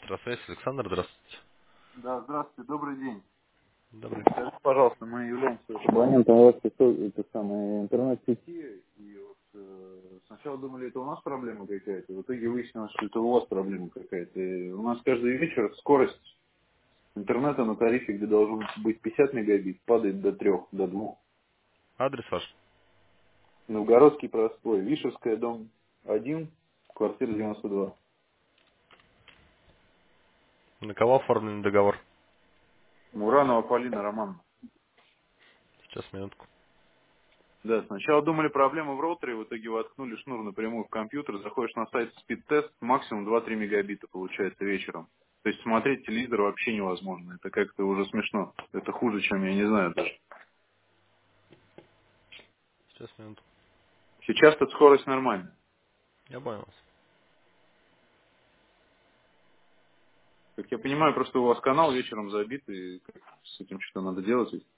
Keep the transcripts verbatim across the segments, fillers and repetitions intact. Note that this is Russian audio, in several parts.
Здравствуйте, Александр, здравствуйте. Да, здравствуйте, добрый день. Добрый. Скажите, пожалуйста, мы являемся абонентом вашей со- это самой интернет-сети, и вот э, сначала думали, это у нас проблема какая-то, в итоге выяснилось, что это у вас проблема какая-то. И у нас каждый вечер скорость интернета на тарифе, где должен быть пятьдесят мегабит, падает до трех, до двух. Адрес ваш? Новгородский простой, Вишерская, дом один, квартира девяносто два. На кого оформлен договор? Муранова Полина Романовна. Сейчас, минутку. Да, сначала думали, проблема в роутере, в итоге воткнули шнур напрямую в компьютер, заходишь на сайт спид-тест, максимум два-три мегабита получается вечером. То есть смотреть телевизор вообще невозможно, это как-то уже смешно. Это хуже, чем я не знаю даже. Сейчас, минутку. Сейчас тут скорость нормальная. Я понял вас. Как я понимаю, просто у вас канал вечером забит, и как с этим что надо делать? ведь?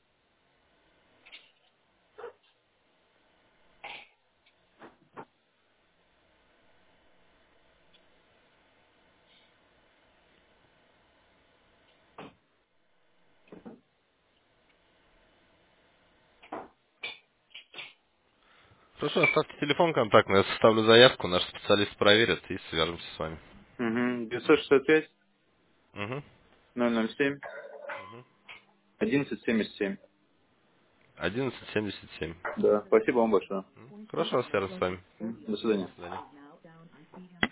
Хорошо, оставьте телефон контактный, я составлю заявку, наш специалист проверит и свяжемся с вами. Угу. девятьсот шестьдесят пять Угу. ноль ноль семь Угу. одиннадцать семьдесят семь. одиннадцать семьдесят семь. Да, спасибо вам большое. Хорошо, свяжусь с вами. М, До До свидания. свидания.